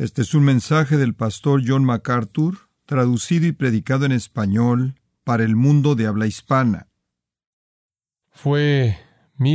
Este es un mensaje del pastor John MacArthur, traducido y predicado en español para el mundo de habla hispana. Fue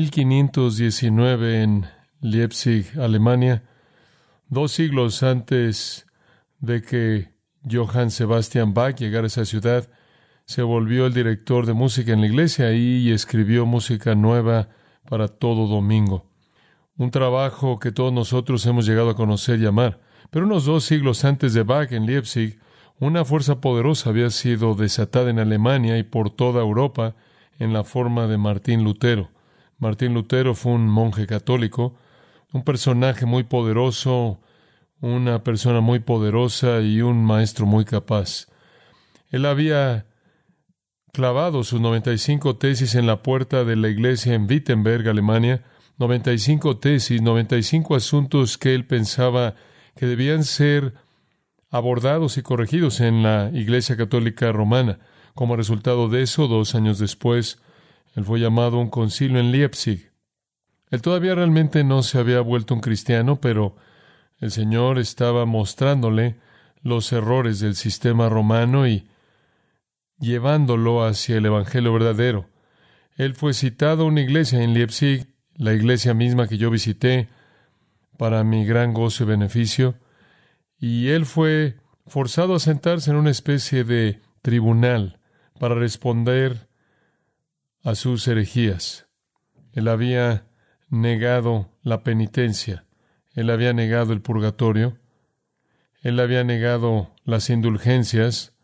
1519 en Leipzig, Alemania, 2 siglos antes de que Johann Sebastian Bach llegara a esa ciudad. Se volvió el director de música en la iglesia y escribió música nueva para todo domingo. Un trabajo que todos nosotros hemos llegado a conocer y amar. Pero unos 2 siglos antes de Bach en Leipzig, una fuerza poderosa había sido desatada en Alemania y por toda Europa en la forma de Martín Lutero. Martín Lutero fue un monje católico, un personaje muy poderoso, una persona muy poderosa y un maestro muy capaz. Él había clavado sus 95 tesis en la puerta de la iglesia en Wittenberg, Alemania. 95 tesis, 95 asuntos que él pensaba que debían ser abordados y corregidos en la Iglesia Católica Romana. Como resultado de eso, 2 años después, él fue llamado a un concilio en Leipzig. Él todavía realmente no se había vuelto un cristiano, pero el Señor estaba mostrándole los errores del sistema romano y llevándolo hacia el Evangelio verdadero. Él fue citado a una iglesia en Leipzig, la iglesia misma que yo visité, para mi gran gozo y beneficio, y él fue forzado a sentarse en una especie de tribunal para responder a sus herejías. Él había negado la penitencia, él había negado el purgatorio, él había negado las indulgencias,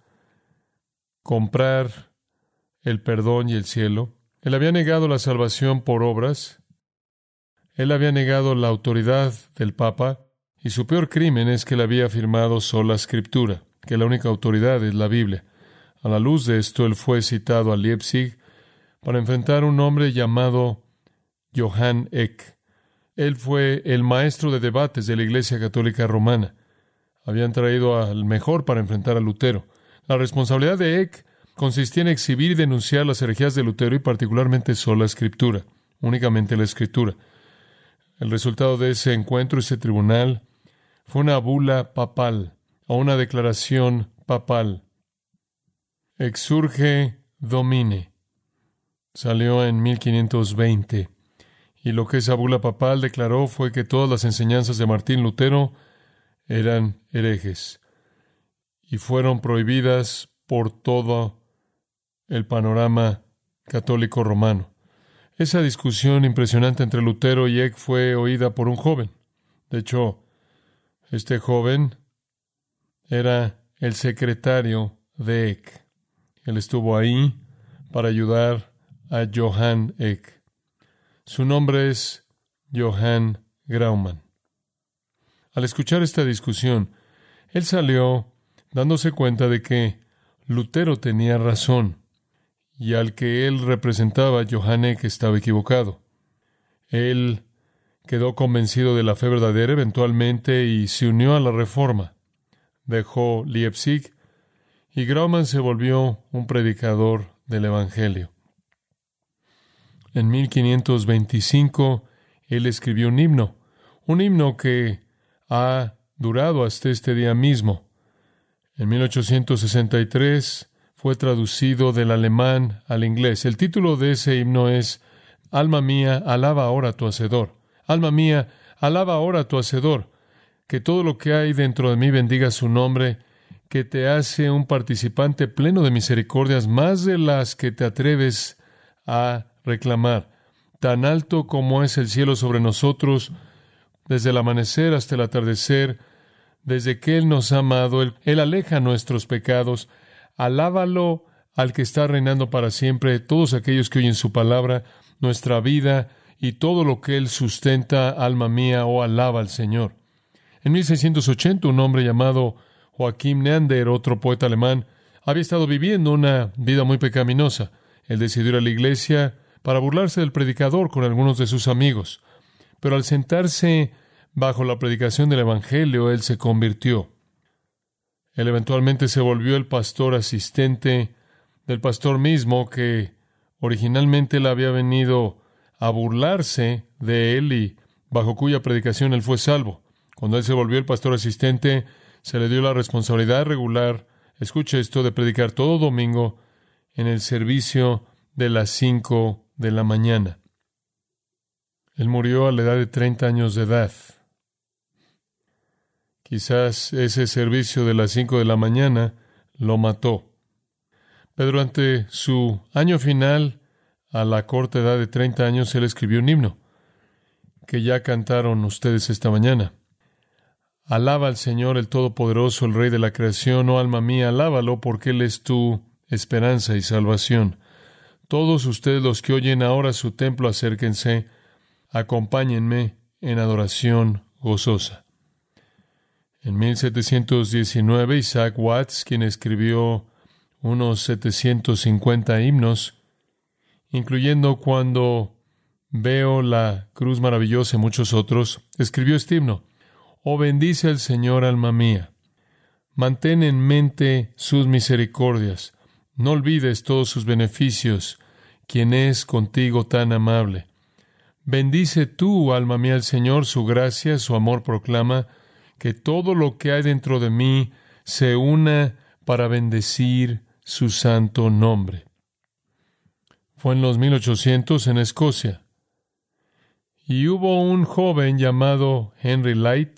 comprar el perdón y el cielo, él había negado la salvación por obras, él había negado la autoridad del Papa, y su peor crimen es que él había afirmado sola Escritura, que la única autoridad es la Biblia. A la luz de esto, él fue citado a Leipzig para enfrentar a un hombre llamado Johann Eck. Él fue el maestro de debates de la Iglesia Católica Romana. Habían traído al mejor para enfrentar a Lutero. La responsabilidad de Eck consistía en exhibir y denunciar las herejías de Lutero y particularmente sola Escritura, únicamente la Escritura. El resultado de ese encuentro, ese tribunal, fue una bula papal o una declaración papal. Exsurge Domine. Salió en 1520. Y lo que esa bula papal declaró fue que todas las enseñanzas de Martín Lutero eran herejes y fueron prohibidas por todo el panorama católico romano. Esa discusión impresionante entre Lutero y Eck fue oída por un joven. De hecho, este joven era el secretario de Eck. Él estuvo ahí para ayudar a Johann Eck. Su nombre es Johann Graumann. Al escuchar esta discusión, él salió dándose cuenta de que Lutero tenía razón y al que él representaba, Johann Eck, estaba equivocado. Él quedó convencido de la fe verdadera eventualmente y se unió a la Reforma. Dejó Leipzig y Graumann se volvió un predicador del Evangelio. En 1525, él escribió un himno que ha durado hasta este día mismo. En 1863 fue traducido del alemán al inglés. El título de ese himno es Alma mía, alaba ahora a tu Hacedor. Alma mía, alaba ahora a tu Hacedor. Que todo lo que hay dentro de mí bendiga su nombre, que te hace un participante pleno de misericordias, más de las que te atreves a reclamar. Tan alto como es el cielo sobre nosotros, desde el amanecer hasta el atardecer, desde que Él nos ha amado, Él aleja nuestros pecados. Alábalo al que está reinando para siempre, todos aquellos que oyen su palabra, nuestra vida y todo lo que Él sustenta, alma mía, oh alaba al Señor. En 1680, un hombre llamado Joachim Neander, otro poeta alemán, había estado viviendo una vida muy pecaminosa. Él decidió ir a la iglesia para burlarse del predicador con algunos de sus amigos. Pero al sentarse bajo la predicación del Evangelio, él se convirtió. Él eventualmente se volvió el pastor asistente del pastor mismo que originalmente él había venido a burlarse de él y bajo cuya predicación él fue salvo. Cuando él se volvió el pastor asistente, se le dio la responsabilidad regular, escuche esto, de predicar todo domingo en el servicio de las 5 de la mañana. Él murió a la edad de 30 años de edad. Quizás ese servicio de las 5 de la mañana lo mató. Pero durante su año final, a la corta edad de 30 años, él escribió un himno que ya cantaron ustedes esta mañana. Alaba al Señor, el Todopoderoso, el Rey de la creación. Oh alma mía, alábalo, porque Él es tu esperanza y salvación. Todos ustedes los que oyen ahora su templo, acérquense, acompáñenme en adoración gozosa. En 1719, Isaac Watts, quien escribió unos 750 himnos, incluyendo Cuando veo la cruz maravillosa y muchos otros, escribió este himno: Oh, bendice al Señor, alma mía. Mantén en mente sus misericordias. No olvides todos sus beneficios, quien es contigo tan amable. Bendice tú, alma mía, al Señor, su gracia, su amor proclama, que todo lo que hay dentro de mí se una para bendecir su santo nombre. Fue en los 1800 en Escocia. Y hubo un joven llamado Henry Lyte,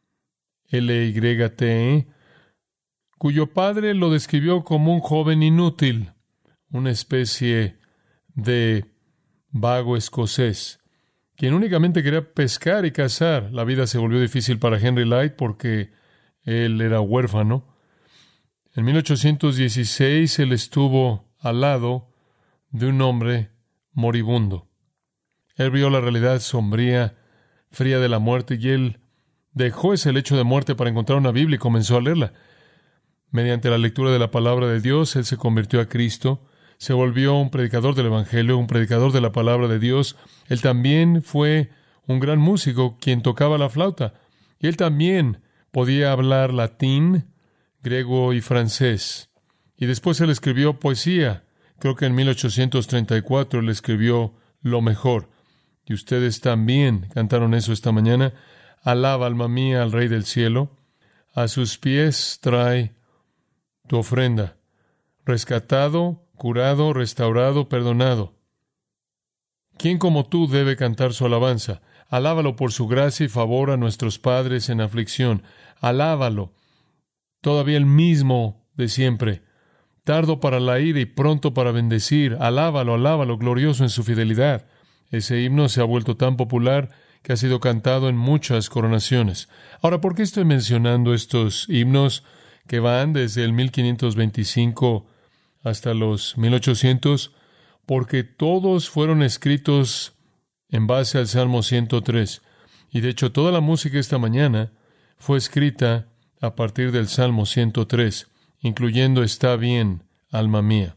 Lyte, cuyo padre lo describió como un joven inútil, una especie de vago escocés, quien únicamente quería pescar y cazar. La vida se volvió difícil para Henry Lyte porque él era huérfano. En 1816 él estuvo al lado de un hombre moribundo. Él vio la realidad sombría, fría de la muerte, y él dejó ese lecho de muerte para encontrar una Biblia y comenzó a leerla. Mediante la lectura de la palabra de Dios, él se convirtió a Cristo, se volvió un predicador del Evangelio, un predicador de la palabra de Dios. Él también fue un gran músico quien tocaba la flauta. Y él también podía hablar latín, griego y francés. Y después él escribió poesía. Creo que en 1834 él escribió Lo Mejor. Y ustedes también cantaron eso esta mañana. Alaba, alma mía, al Rey del cielo. A sus pies trae tu ofrenda. Rescatado, curado, restaurado, perdonado. ¿Quién como tú debe cantar su alabanza? Alábalo por su gracia y favor a nuestros padres en aflicción. Alábalo, todavía el mismo de siempre. Tardo para la ira y pronto para bendecir. Alábalo, alábalo, glorioso en su fidelidad. Ese himno se ha vuelto tan popular que ha sido cantado en muchas coronaciones. Ahora, ¿por qué estoy mencionando estos himnos que van desde el 1525 hasta los 1800? Porque todos fueron escritos en base al Salmo 103. Y de hecho, toda la música esta mañana fue escrita a partir del Salmo 103, incluyendo Está bien, alma mía.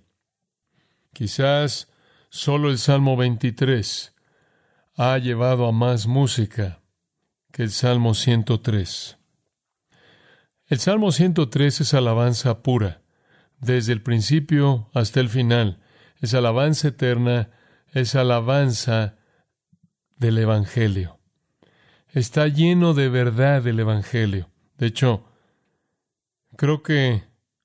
Quizás solo el Salmo 23 ha llevado a más música que el Salmo 103. El Salmo 103 es alabanza pura, desde el principio hasta el final. Es alabanza eterna, es alabanza del Evangelio. Está lleno de verdad el Evangelio. De hecho, creo que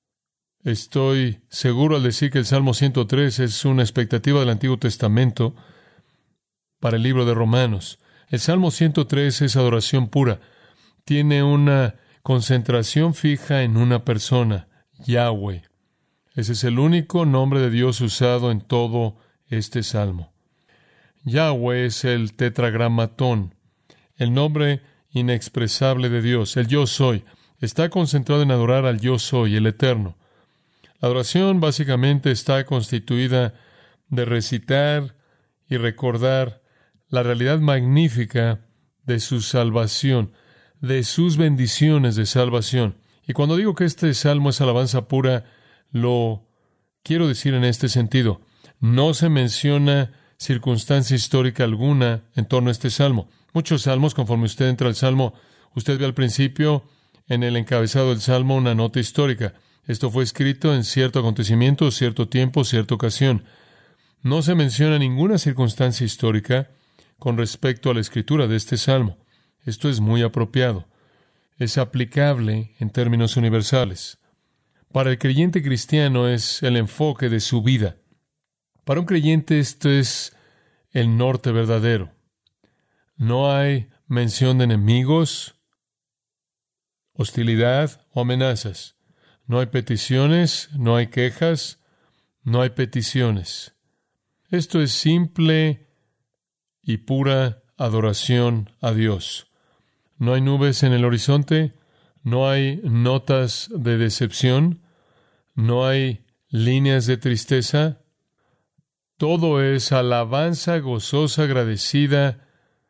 estoy seguro al decir que el Salmo 103 es una expectativa del Antiguo Testamento para el libro de Romanos. El Salmo 103 es adoración pura. Tiene una concentración fija en una persona, Yahweh. Ese es el único nombre de Dios usado en todo este Salmo. Yahweh es el tetragramatón, el nombre inexpresable de Dios, el Yo Soy. Está concentrado en adorar al Yo Soy, el Eterno. La adoración básicamente está constituida de recitar y recordar la realidad magnífica de su salvación, de sus bendiciones de salvación. Y cuando digo que este salmo es alabanza pura, lo quiero decir en este sentido. No se menciona circunstancia histórica alguna en torno a este salmo. Muchos salmos, conforme usted entra al salmo, usted ve al principio, en el encabezado del salmo, una nota histórica. Esto fue escrito en cierto acontecimiento, cierto tiempo, cierta ocasión. No se menciona ninguna circunstancia histórica con respecto a la escritura de este salmo. Esto es muy apropiado. es aplicable en términos universales. Para el creyente cristiano es el enfoque de su vida. Para un creyente esto es el norte verdadero. No hay mención de enemigos, hostilidad o amenazas. No hay peticiones, no hay quejas, no hay peticiones. Esto es simple y pura adoración a Dios. No hay nubes en el horizonte, no hay notas de decepción, no hay líneas de tristeza. Todo es alabanza gozosa, agradecida,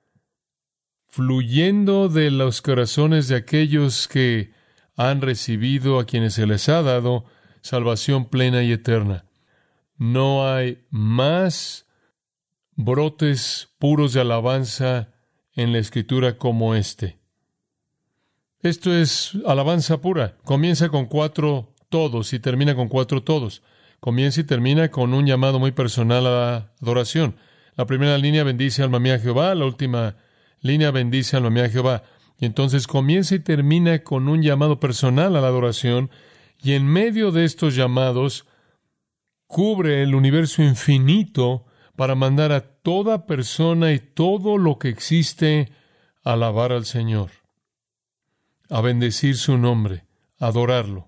fluyendo de los corazones de aquellos que han recibido, a quienes se les ha dado salvación plena y eterna. No hay más brotes puros de alabanza en la Escritura como este. Esto es alabanza pura. Comienza con 4 todos y termina con 4 todos. Comienza y termina con un llamado muy personal a la adoración. La primera línea bendice alma mía Jehová, la última línea bendice alma mía Jehová. Y entonces comienza y termina con un llamado personal a la adoración, y en medio de estos llamados cubre el universo infinito para mandar a toda persona y todo lo que existe a alabar al Señor, a bendecir su nombre, a adorarlo.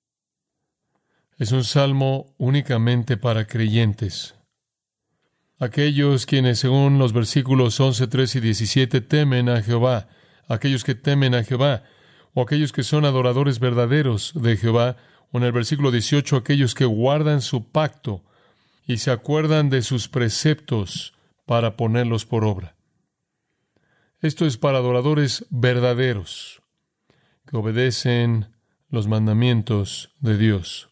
Es un salmo únicamente para creyentes. Aquellos quienes, según los versículos 11, 13 y 17, temen a Jehová, aquellos que temen a Jehová, o aquellos que son adoradores verdaderos de Jehová, o en el versículo 18, aquellos que guardan su pacto y se acuerdan de sus preceptos para ponerlos por obra. Esto es para adoradores verdaderos, que obedecen los mandamientos de Dios.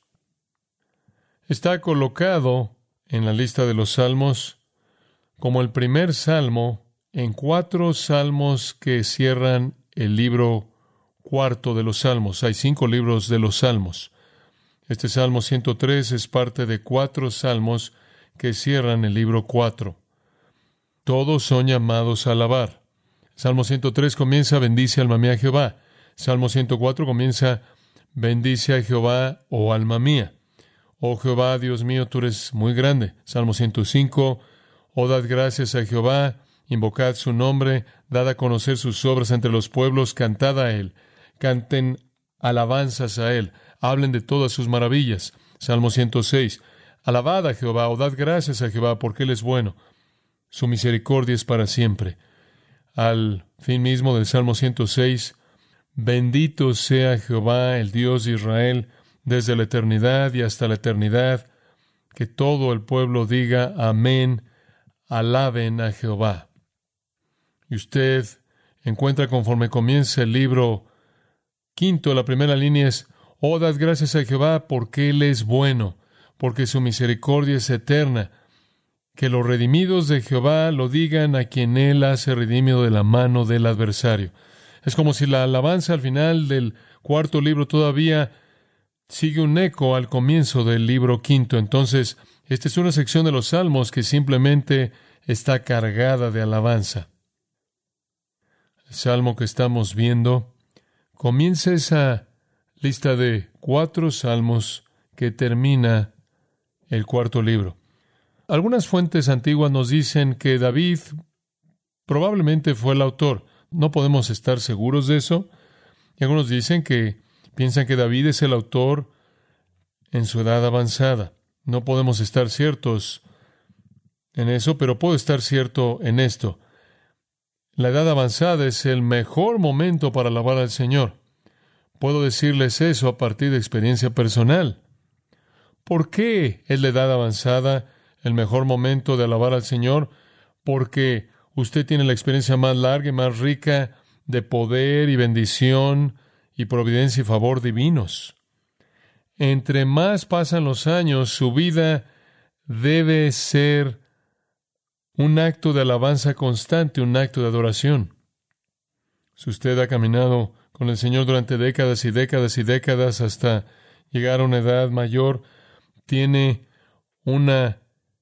Está colocado en la lista de los salmos como el primer salmo en 4 salmos que cierran el libro cuarto de los salmos. Hay 5 libros de los salmos. Este Salmo 103 es parte de 4 salmos que cierran el libro 4. Todos son llamados a alabar. Salmo 103 comienza, bendice alma mía Jehová. Salmo 104 comienza, bendice a Jehová, oh alma mía. Oh Jehová, Dios mío, tú eres muy grande. Salmo 105, oh dad gracias a Jehová, invocad su nombre, dad a conocer sus obras entre los pueblos, cantad a él, canten alabanzas a él, hablen de todas sus maravillas. Salmo 106, alabad a Jehová, o dad gracias a Jehová, porque él es bueno, su misericordia es para siempre. Al fin mismo del Salmo 106, bendito sea Jehová, el Dios de Israel, desde la eternidad y hasta la eternidad. Que todo el pueblo diga amén, alaben a Jehová. Y usted encuentra, conforme comienza el libro quinto, la primera línea es, oh, dad gracias a Jehová porque él es bueno, porque su misericordia es eterna. Que los redimidos de Jehová lo digan a quien él hace redimido de la mano del adversario. Es como si la alabanza al final del cuarto libro todavía sigue un eco al comienzo del libro quinto. Entonces, esta es una sección de los salmos que simplemente está cargada de alabanza. El salmo que estamos viendo comienza esa lista de 4 salmos que termina el cuarto libro. Algunas fuentes antiguas nos dicen que David probablemente fue el autor. No podemos estar seguros de eso. Y algunos dicen que piensan que David es el autor en su edad avanzada. No podemos estar ciertos en eso, pero puedo estar cierto en esto. La edad avanzada es el mejor momento para alabar al Señor. Puedo decirles eso a partir de experiencia personal. ¿Por qué es la edad avanzada el mejor momento de alabar al Señor? Porque usted tiene la experiencia más larga y más rica de poder y bendición y providencia y favor divinos. Entre más pasan los años, su vida debe ser un acto de alabanza constante, un acto de adoración. Si usted ha caminado con el Señor durante décadas y décadas y décadas hasta llegar a una edad mayor, tiene una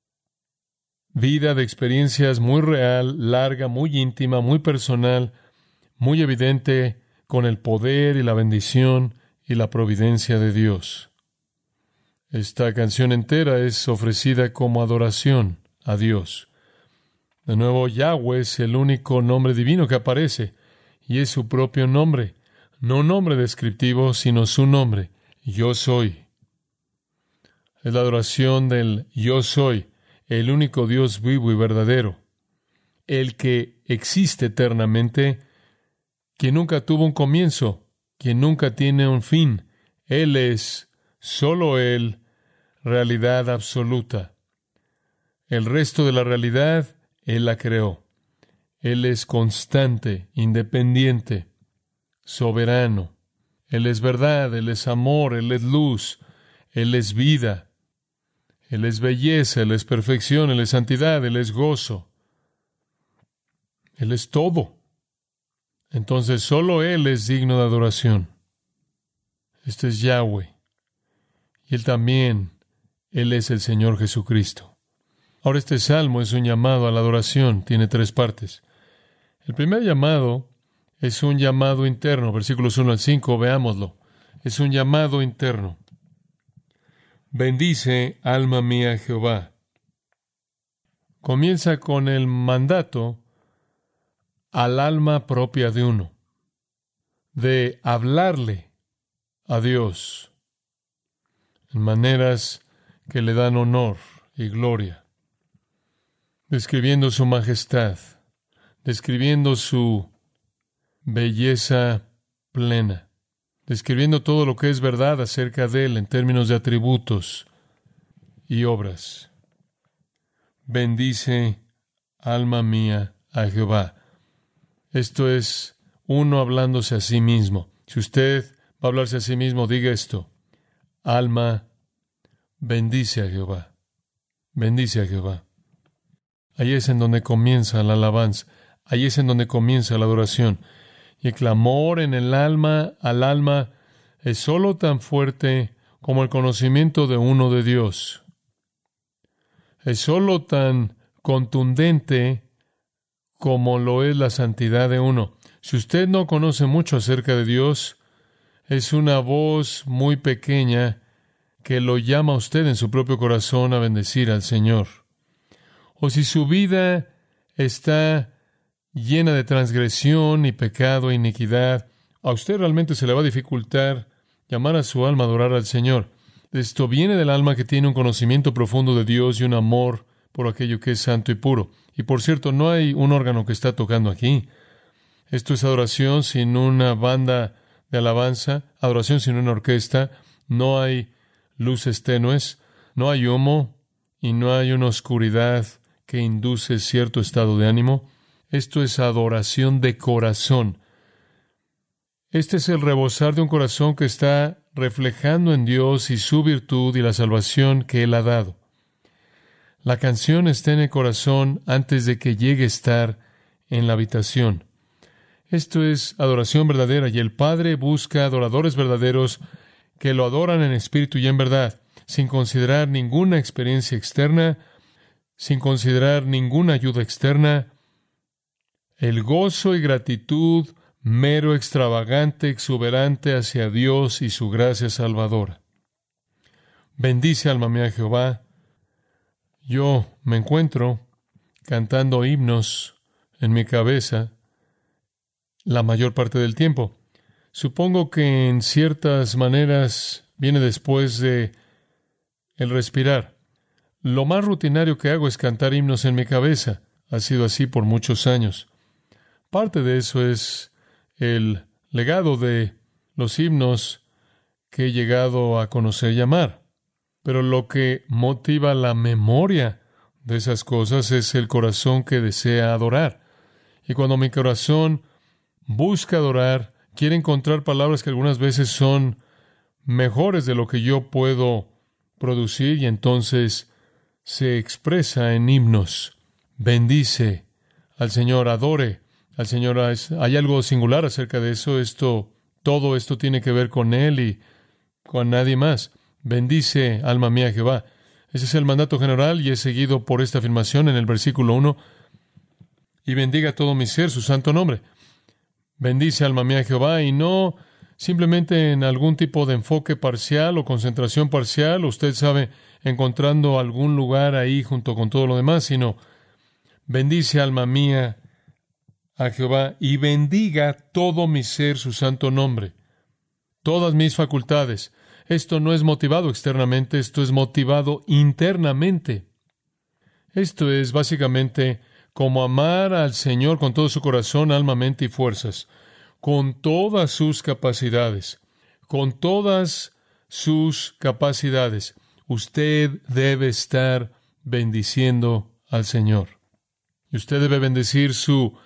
vida de experiencias muy real, larga, muy íntima, muy personal, muy evidente con el poder y la bendición y la providencia de Dios. Esta canción entera es ofrecida como adoración a Dios. De nuevo, Yahweh es el único nombre divino que aparece, y es su propio nombre, no un nombre descriptivo, sino su nombre, Yo soy. Es la adoración del Yo soy, el único Dios vivo y verdadero, el que existe eternamente, quien nunca tuvo un comienzo, quien nunca tiene un fin. Él es, solo Él, realidad absoluta. El resto de la realidad, Él la creó. Él es constante, independiente, soberano. Él es verdad, Él es amor, Él es luz, Él es vida. Él es belleza, Él es perfección, Él es santidad, Él es gozo. Él es todo. Entonces solo Él es digno de adoración. Este es Yahweh. Y Él también, Él es el Señor Jesucristo. Ahora este salmo es un llamado a la adoración. Tiene 3 partes. El primer llamado es un llamado interno. Versículos 1 al 5, veámoslo. Es un llamado interno. Bendice, alma mía, Jehová. Comienza con el mandato al alma propia de uno, de hablarle a Dios en maneras que le dan honor y gloria, describiendo su majestad, describiendo su belleza plena, describiendo todo lo que es verdad acerca de Él en términos de atributos y obras. Bendice, alma mía, a Jehová. Esto es uno hablándose a sí mismo. Si usted va a hablarse a sí mismo, diga esto: alma, bendice a Jehová. Bendice a Jehová. Ahí es en donde comienza la alabanza. Ahí es en donde comienza la adoración. Y el clamor en el alma al alma es solo tan fuerte como el conocimiento de uno de Dios. Es solo tan contundente como lo es la santidad de uno. Si usted no conoce mucho acerca de Dios, es una voz muy pequeña que lo llama a usted en su propio corazón a bendecir al Señor. O si su vida está llena de transgresión y pecado e iniquidad, a usted realmente se le va a dificultar llamar a su alma a adorar al Señor. Esto viene del alma que tiene un conocimiento profundo de Dios y un amor por aquello que es santo y puro. Y por cierto, no hay un órgano que está tocando aquí. Esto es adoración sin una banda de alabanza, adoración sin una orquesta. No hay luces tenues, no hay humo y no hay una oscuridad que induce cierto estado de ánimo. Esto es adoración de corazón. Este es el rebosar de un corazón que está reflejando en Dios y su virtud y la salvación que Él ha dado. La canción está en el corazón antes de que llegue a estar en la habitación. Esto es adoración verdadera, y el Padre busca adoradores verdaderos que lo adoran en espíritu y en verdad, sin considerar ninguna experiencia externa, sin considerar ninguna ayuda externa. El gozo y gratitud mero, extravagante, exuberante hacia Dios y su gracia salvadora. Bendice, alma mía, Jehová. Yo me encuentro cantando himnos en mi cabeza la mayor parte del tiempo. Supongo que en ciertas maneras viene después de el respirar. Lo más rutinario que hago es cantar himnos en mi cabeza. Ha sido así por muchos años. Parte de eso es el legado de los himnos que he llegado a conocer y amar. Pero lo que motiva la memoria de esas cosas es el corazón que desea adorar. Y cuando mi corazón busca adorar, quiere encontrar palabras que algunas veces son mejores de lo que yo puedo producir, y entonces se expresa en himnos. Bendice al Señor, adore al Señor. Hay algo singular acerca de eso. Todo esto tiene que ver con Él y con nadie más. Bendice, alma mía, Jehová. Ese es el mandato general y es seguido por esta afirmación en el versículo 1. Y bendiga todo mi ser su santo nombre. Bendice alma mía Jehová, y no simplemente en algún tipo de enfoque parcial o concentración parcial, usted sabe, encontrando algún lugar ahí junto con todo lo demás, sino bendice alma mía a Jehová y bendiga todo mi ser su santo nombre, todas mis facultades. Esto no es motivado externamente, esto es motivado internamente. Esto es básicamente como amar al Señor con todo su corazón, alma, mente y fuerzas, con todas sus capacidades, con todas sus capacidades. Usted debe estar bendiciendo al Señor. Y usted debe bendecir su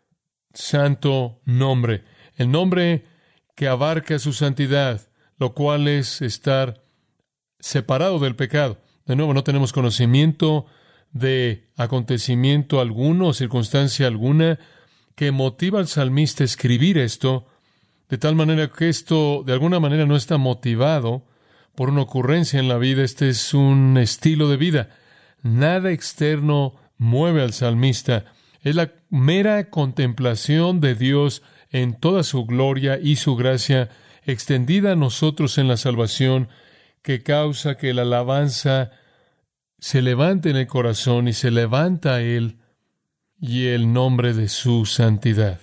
santo nombre, el nombre que abarca su santidad, lo cual es estar separado del pecado. De nuevo, no tenemos conocimiento de acontecimiento alguno o circunstancia alguna que motiva al salmista a escribir esto, de tal manera que esto de alguna manera no está motivado por una ocurrencia en la vida. Este es un estilo de vida. Nada externo mueve al salmista. Es la mera contemplación de Dios en toda su gloria y su gracia extendida a nosotros en la salvación que causa que la alabanza se levante en el corazón y se levanta a Él y el nombre de su santidad.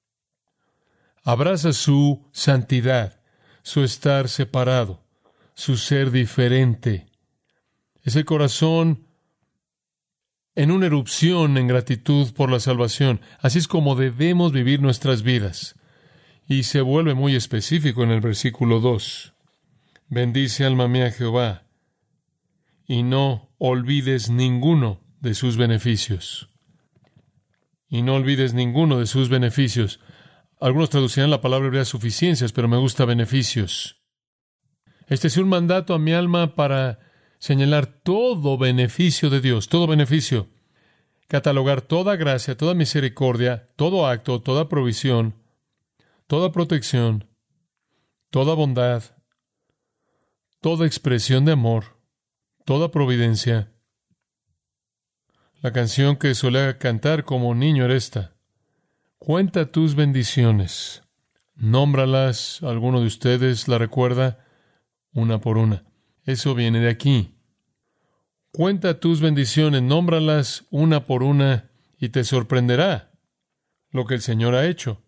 Abraza su santidad, su estar separado, su ser diferente. Ese corazón en una erupción en gratitud por la salvación. Así es como debemos vivir nuestras vidas. Y se vuelve muy específico en el versículo 2. Bendice alma mía Jehová, y no olvides ninguno de sus beneficios. Y no olvides ninguno de sus beneficios. Algunos traducirán la palabra hebrea suficiencias, pero me gusta beneficios. Este es un mandato a mi alma para señalar todo beneficio de Dios, todo beneficio. Catalogar toda gracia, toda misericordia, todo acto, toda provisión, toda protección, toda bondad, toda expresión de amor, toda providencia. La canción que solía cantar como niño era esta: cuenta tus bendiciones, nómbralas. ¿Alguno de ustedes la recuerda? Una por una. Eso viene de aquí. Cuenta tus bendiciones, nómbralas una por una, y te sorprenderá lo que el Señor ha hecho.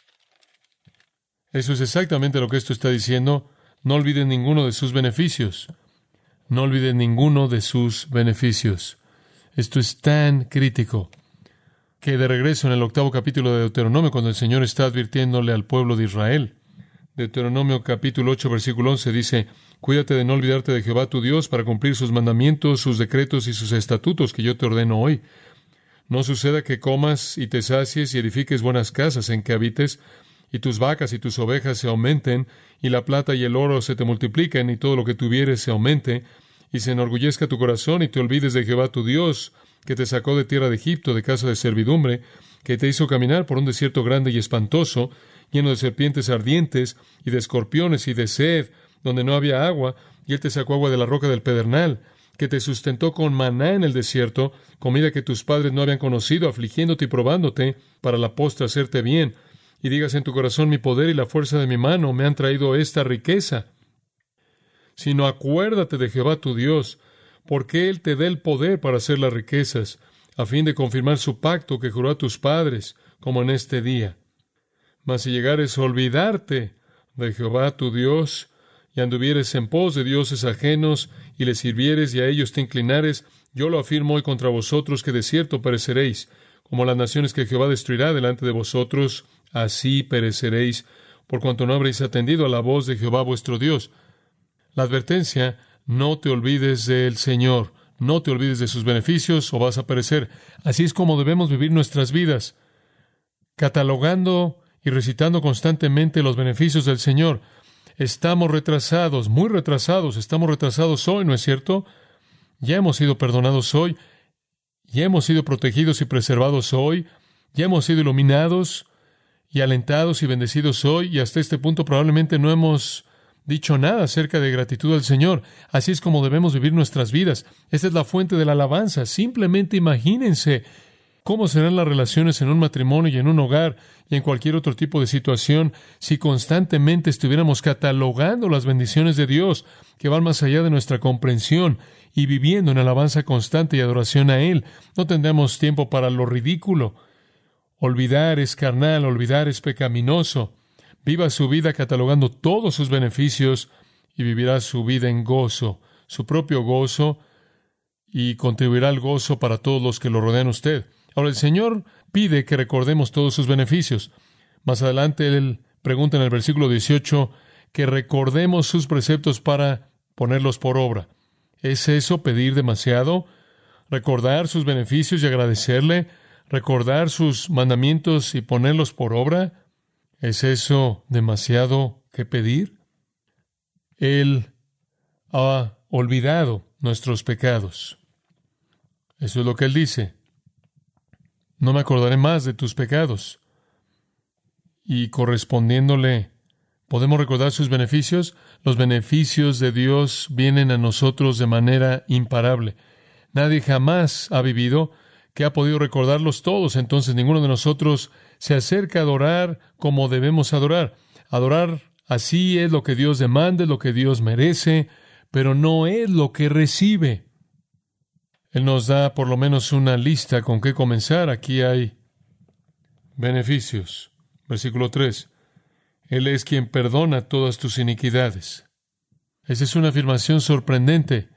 Eso es exactamente lo que esto está diciendo. No olvides ninguno de sus beneficios. No olvides ninguno de sus beneficios. Esto es tan crítico que de regreso en el 8º capítulo de Deuteronomio, cuando el Señor está advirtiéndole al pueblo de Israel, Deuteronomio capítulo 8, versículo 11 dice: cuídate de no olvidarte de Jehová tu Dios para cumplir sus mandamientos, sus decretos y sus estatutos que yo te ordeno hoy. No suceda que comas y te sacies y edifiques buenas casas en que habites, y tus vacas y tus ovejas se aumenten, y la plata y el oro se te multipliquen, y todo lo que tuvieres se aumente, y se enorgullezca tu corazón, y te olvides de Jehová tu Dios, que te sacó de tierra de Egipto, de casa de servidumbre, que te hizo caminar por un desierto grande y espantoso, lleno de serpientes ardientes, y de escorpiones, y de sed, donde no había agua, y Él te sacó agua de la roca del pedernal, que te sustentó con maná en el desierto, comida que tus padres no habían conocido, afligiéndote y probándote, para la postre hacerte bien. Y digas en tu corazón: mi poder y la fuerza de mi mano me han traído esta riqueza. Sino acuérdate de Jehová tu Dios, porque Él te da el poder para hacer las riquezas, a fin de confirmar su pacto que juró a tus padres, como en este día. Mas si llegares a olvidarte de Jehová tu Dios, y anduvieres en pos de dioses ajenos, y les sirvieres y a ellos te inclinares, yo lo afirmo hoy contra vosotros, que de cierto pereceréis, como las naciones que Jehová destruirá delante de vosotros, así pereceréis, por cuanto no habréis atendido a la voz de Jehová vuestro Dios. La advertencia: no te olvides del Señor, no te olvides de sus beneficios o vas a perecer. Así es como debemos vivir nuestras vidas, catalogando y recitando constantemente los beneficios del Señor. Estamos retrasados, muy retrasados, estamos retrasados hoy, ¿no es cierto? Ya hemos sido perdonados hoy, ya hemos sido protegidos y preservados hoy, ya hemos sido iluminados y alentados y bendecidos hoy, y hasta este punto probablemente no hemos dicho nada acerca de gratitud al Señor. Así es como debemos vivir nuestras vidas. Esta es la fuente de la alabanza. Simplemente imagínense ¿Cómo serán las relaciones en un matrimonio y en un hogar y en cualquier otro tipo de situación si constantemente estuviéramos catalogando las bendiciones de Dios que van más allá de nuestra comprensión y viviendo en alabanza constante y adoración a Él? No tendremos tiempo para lo ridículo. Olvidar es carnal, olvidar es pecaminoso. Viva su vida catalogando todos sus beneficios y vivirá su vida en gozo, su propio gozo, y contribuirá al gozo para todos los que lo rodean a usted. Ahora, el Señor pide que recordemos todos sus beneficios. Más adelante, Él pregunta en el versículo 18 que recordemos sus preceptos para ponerlos por obra. ¿Es eso pedir demasiado? ¿Recordar sus beneficios y agradecerle? ¿Recordar sus mandamientos y ponerlos por obra? ¿Es eso demasiado que pedir? Él ha olvidado nuestros pecados. Eso es lo que Él dice. No me acordaré más de tus pecados. Y correspondiéndole, ¿podemos recordar sus beneficios? Los beneficios de Dios vienen a nosotros de manera imparable. Nadie jamás ha vivido que ha podido recordarlos todos. Entonces ninguno de nosotros se acerca a adorar como debemos adorar. Adorar así es lo que Dios demanda, es lo que Dios merece, pero no es lo que recibe. Él nos da por lo menos una lista con qué comenzar. Aquí hay beneficios. Versículo 3. Él es quien perdona todas tus iniquidades. Esa es una afirmación sorprendente.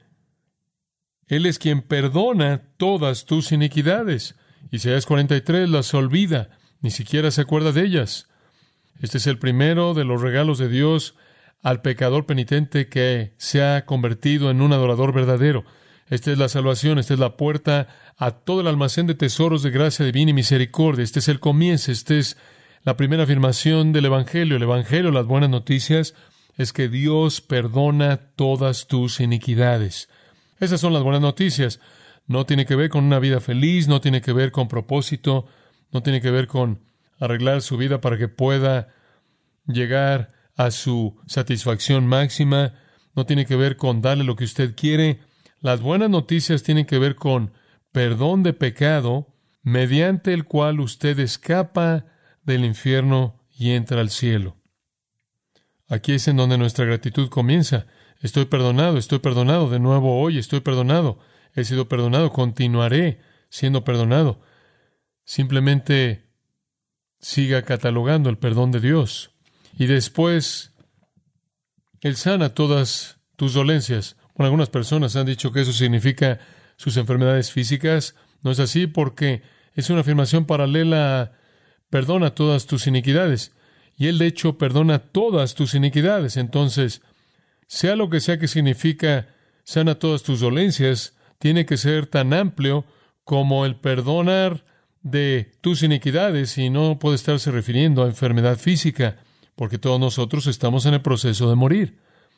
Él es quien perdona todas tus iniquidades. Isaías 43 las olvida, ni siquiera se acuerda de ellas. Este es el primero de los regalos de Dios al pecador penitente que se ha convertido en un adorador verdadero. Esta es la salvación, esta es la puerta a todo el almacén de tesoros de gracia divina y misericordia. Este es el comienzo, esta es la primera afirmación del Evangelio. El Evangelio, las buenas noticias, es que Dios perdona todas tus iniquidades. Esas son las buenas noticias. No tiene que ver con una vida feliz, no tiene que ver con propósito, no tiene que ver con arreglar su vida para que pueda llegar a su satisfacción máxima, no tiene que ver con darle lo que usted quiere. Las buenas noticias tienen que ver con perdón de pecado, mediante el cual usted escapa del infierno y entra al cielo. Aquí es en donde nuestra gratitud comienza. Estoy perdonado de nuevo hoy, estoy perdonado, he sido perdonado, continuaré siendo perdonado. Simplemente siga catalogando el perdón de Dios. Y después, Él sana todas tus dolencias. Bueno, algunas personas han dicho que eso significa sus enfermedades físicas. No es así, porque es una afirmación paralela a perdona todas tus iniquidades. Y Él, de hecho, perdona todas tus iniquidades. Entonces, sea lo que sea que significa sana todas tus dolencias, tiene que ser tan amplio como el perdonar de tus iniquidades, y no puede estarse refiriendo a enfermedad física, porque todos nosotros estamos en el proceso de morir.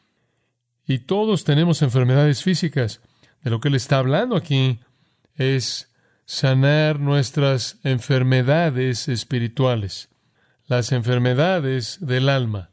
Y todos tenemos enfermedades físicas. De lo que Él está hablando aquí es sanar nuestras enfermedades espirituales, las enfermedades del alma.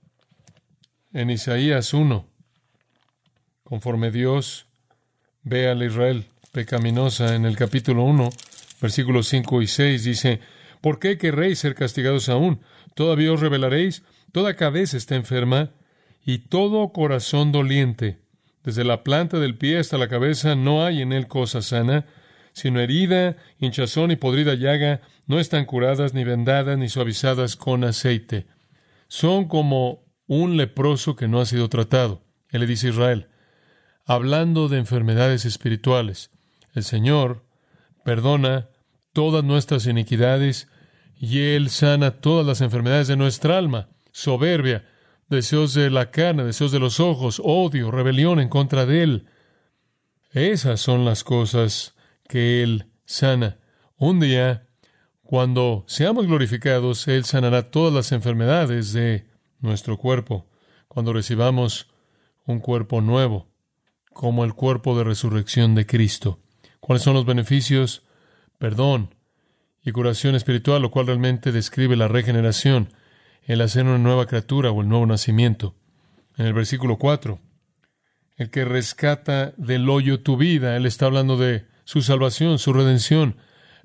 En Isaías 1, conforme Dios ve a la Israel pecaminosa, en el capítulo 1, versículos 5 y 6, dice: ¿Por qué querréis ser castigados aún? ¿Todavía os rebelaréis? Toda cabeza está enferma y todo corazón doliente. Desde la planta del pie hasta la cabeza no hay en él cosa sana, sino herida, hinchazón y podrida llaga. No están curadas, ni vendadas, ni suavizadas con aceite. Son como un leproso que no ha sido tratado. Él le dice a Israel, hablando de enfermedades espirituales, el Señor perdona todas nuestras iniquidades y Él sana todas las enfermedades de nuestra alma: soberbia, deseos de la carne, deseos de los ojos, odio, rebelión en contra de Él. Esas son las cosas que Él sana. Un día, cuando seamos glorificados, Él sanará todas las enfermedades de nuestro cuerpo, cuando recibamos un cuerpo nuevo, como el cuerpo de resurrección de Cristo. ¿Cuáles son los beneficios? Perdón y curación espiritual, lo cual realmente describe la regeneración, el hacer una nueva criatura o el nuevo nacimiento. En el versículo 4, el que rescata del hoyo tu vida, Él está hablando de su salvación, su redención.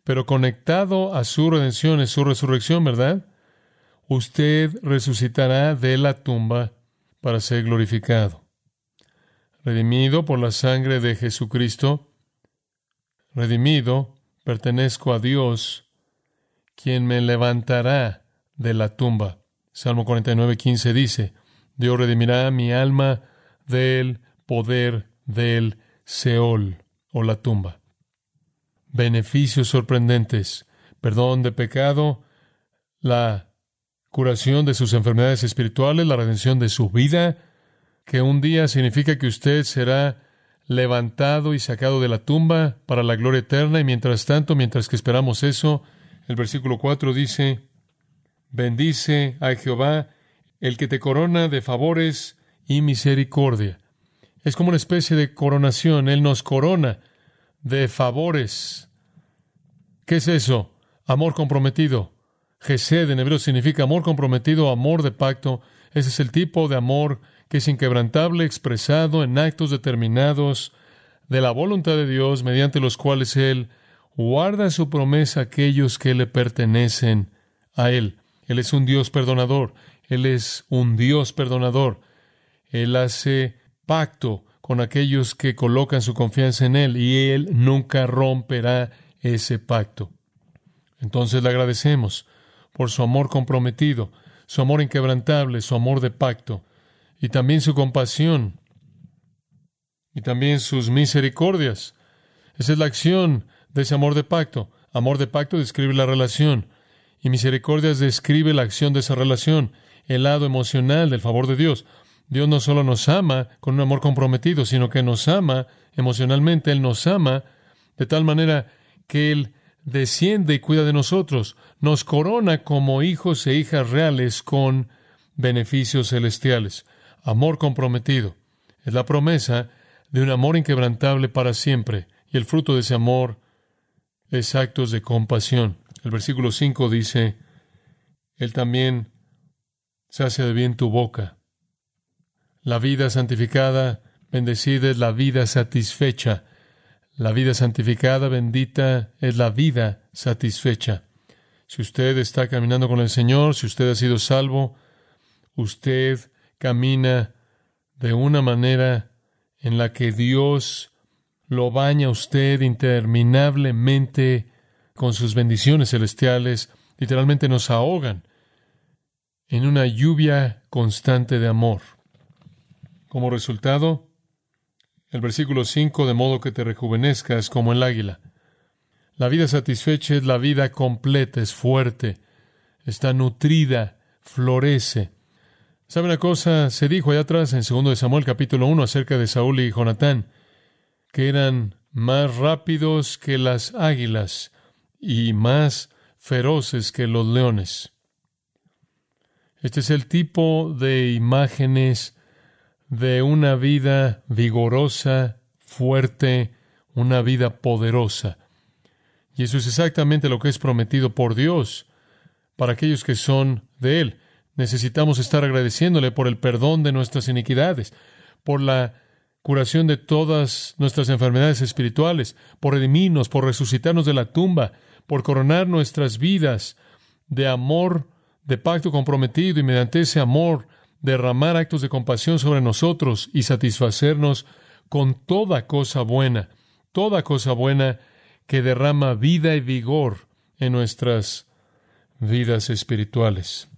pero conectado a su redención, es su resurrección, ¿verdad? Usted resucitará de la tumba para ser glorificado. Redimido por la sangre de Jesucristo, redimido, pertenezco a Dios, quien me levantará de la tumba. Salmo 49:15 dice, Dios redimirá mi alma del poder del Seol o la tumba. Beneficios sorprendentes, perdón de pecado, la curación de sus enfermedades espirituales, la redención de su vida, que un día significa que usted será levantado y sacado de la tumba para la gloria eterna, y mientras tanto, mientras que esperamos eso, el versículo 4 dice, bendice a Jehová, el que te corona de favores y misericordia. Es como una especie de coronación. Él nos corona de favores. ¿Qué es eso? Amor comprometido. Gesed en hebreo significa amor comprometido, amor de pacto. Ese es el tipo de amor que es inquebrantable, expresado en actos determinados de la voluntad de Dios, mediante los cuales Él guarda su promesa a aquellos que le pertenecen a Él. Él es un Dios perdonador. Él es un Dios perdonador. Él hace pacto con aquellos que colocan su confianza en Él, y Él nunca romperá ese pacto. Entonces le agradecemos por su amor comprometido, su amor inquebrantable, su amor de pacto, y también su compasión, y también sus misericordias. Esa es la acción de ese amor de pacto. Amor de pacto describe la relación, y misericordias describe la acción de esa relación, el lado emocional del favor de Dios. Dios no solo nos ama con un amor comprometido, sino que nos ama emocionalmente. Él nos ama de tal manera que Él desciende y cuida de nosotros. Nos corona como hijos e hijas reales con beneficios celestiales. Amor comprometido es la promesa de un amor inquebrantable para siempre, y el fruto de ese amor es actos de compasión. El versículo 5 dice, Él también sacia de bien tu boca. La vida santificada, bendecida es la vida satisfecha. La vida santificada, bendita es la vida satisfecha. Si usted está caminando con el Señor, si usted ha sido salvo, usted camina de una manera en la que Dios lo baña a usted interminablemente con sus bendiciones celestiales. Literalmente nos ahogan en una lluvia constante de amor. Como resultado, el versículo 5, de modo que te rejuvenezcas como el águila. La vida satisfecha es la vida completa, es fuerte, está nutrida, florece. ¿Sabe una cosa? Se dijo allá atrás en 2 de Samuel capítulo 1 acerca de Saúl y Jonatán, que eran más rápidos que las águilas y más feroces que los leones. Este es el tipo de imágenes de una vida vigorosa, fuerte, una vida poderosa. Y eso es exactamente lo que es prometido por Dios para aquellos que son de Él. Necesitamos estar agradeciéndole por el perdón de nuestras iniquidades, por la curación de todas nuestras enfermedades espirituales, por redimirnos, por resucitarnos de la tumba, por coronar nuestras vidas de amor, de pacto comprometido, y mediante ese amor derramar actos de compasión sobre nosotros y satisfacernos con toda cosa buena que derrama vida y vigor en nuestras vidas espirituales.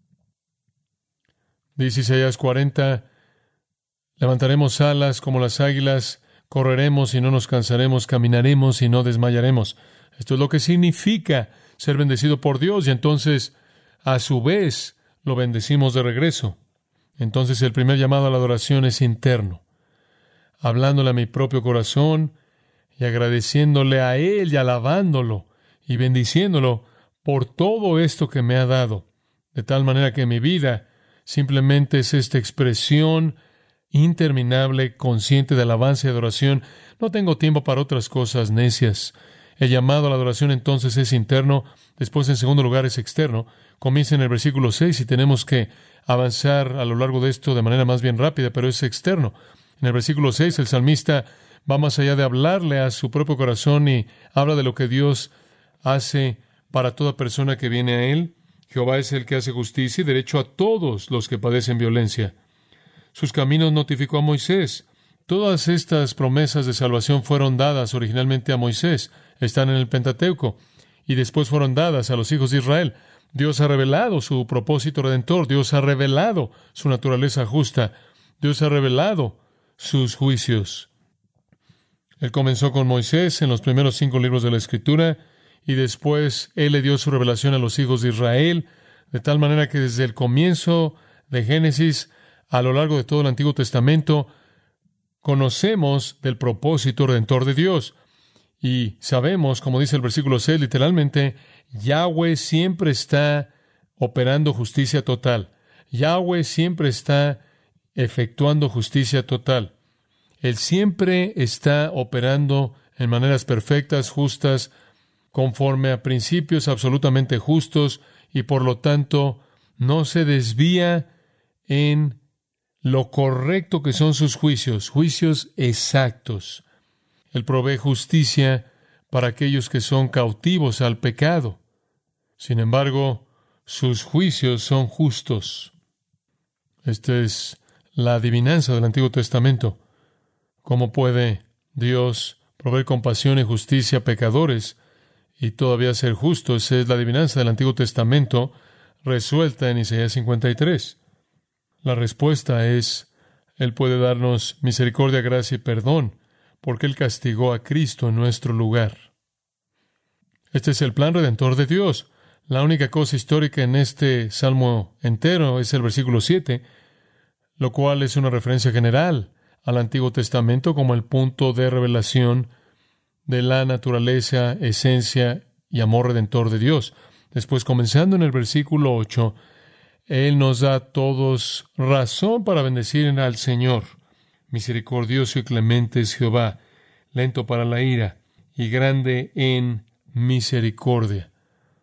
Dice Isaías 40, levantaremos alas como las águilas, correremos y no nos cansaremos, caminaremos y no desmayaremos. Esto es lo que significa ser bendecido por Dios, y entonces, a su vez, lo bendecimos de regreso. Entonces el primer llamado a la adoración es interno, hablándole a mi propio corazón y agradeciéndole a Él y alabándolo y bendiciéndolo por todo esto que me ha dado, de tal manera que mi vida simplemente es esta expresión interminable, consciente de alabanza y adoración. No tengo tiempo para otras cosas necias. El llamado a la adoración entonces es interno, después en segundo lugar es externo. Comienza en el versículo 6 y tenemos que avanzar a lo largo de esto de manera más bien rápida, pero es externo. En el versículo 6 el salmista va más allá de hablarle a su propio corazón y habla de lo que Dios hace para toda persona que viene a Él. Jehová es el que hace justicia y derecho a todos los que padecen violencia. Sus caminos notificó a Moisés. Todas estas promesas de salvación fueron dadas originalmente a Moisés, están en el Pentateuco, y después fueron dadas a los hijos de Israel. Dios ha revelado su propósito redentor, Dios ha revelado su naturaleza justa, Dios ha revelado sus juicios. Él comenzó con Moisés en los primeros 5 libros de la Escritura, y después Él le dio su revelación a los hijos de Israel, de tal manera que desde el comienzo de Génesis, a lo largo de todo el Antiguo Testamento, conocemos del propósito redentor de Dios. Y sabemos, como dice el versículo 6, literalmente, Yahweh siempre está operando justicia total. Yahweh siempre está efectuando justicia total. Él siempre está operando en maneras perfectas, justas, conforme a principios absolutamente justos, y por lo tanto no se desvía en lo correcto que son sus juicios, juicios exactos. Él provee justicia para aquellos que son cautivos al pecado. Sin embargo, sus juicios son justos. Esta es la adivinanza del Antiguo Testamento. ¿Cómo puede Dios proveer compasión y justicia a pecadores y todavía ser justo? Esa es la adivinanza del Antiguo Testamento resuelta en Isaías 53. La respuesta es, Él puede darnos misericordia, gracia y perdón, porque Él castigó a Cristo en nuestro lugar. Este es el plan redentor de Dios. La única cosa histórica en este salmo entero es el versículo 7, lo cual es una referencia general al Antiguo Testamento como el punto de revelación de la naturaleza, esencia y amor redentor de Dios. Después, comenzando en el versículo 8, Él nos da a todos razón para bendecir al Señor. Misericordioso y clemente es Jehová, lento para la ira y grande en misericordia.